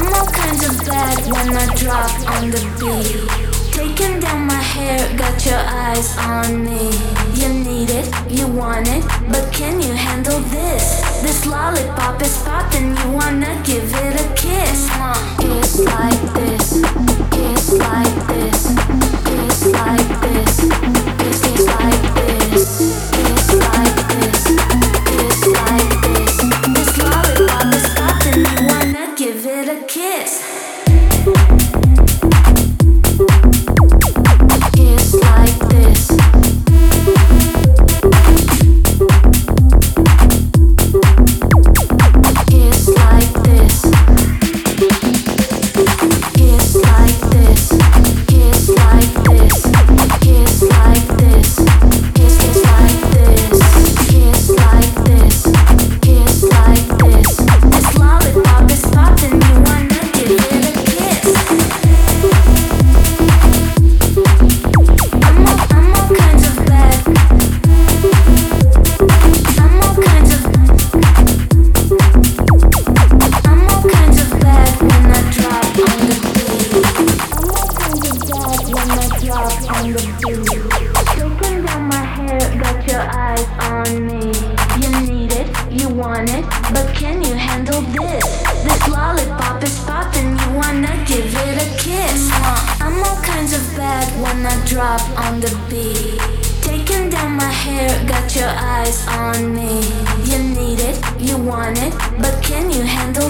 I'm all kinds of bad when I drop on the beat. Taking down my hair, got your eyes on me. You need it, you want it, but can you handle this? This lollipop is popping, you wanna give it a kiss. It's like this, it's like this, it's like this, it's like this, it's like this, it's like this. This lollipop is popping, you wanna give it a kiss. It's like this. It's like this. It's like this. It's like this. It's like this. It's like this. It's like this. It's like this. This lollipop is popping, you wanna give it a kiss. I'm all kinds of bad. I'm all kinds of when I drop on the beat. I'm all kinds of bad when I drop on the beat. Taking down my hair, got your eyes on me. You need it, you want it, but can you handle this? This lollipop is popping, you wanna give it a kiss. I'm all kinds of bad when I drop on the beat. Taking down my hair, got your eyes on me. You need it, you want it, but can you handle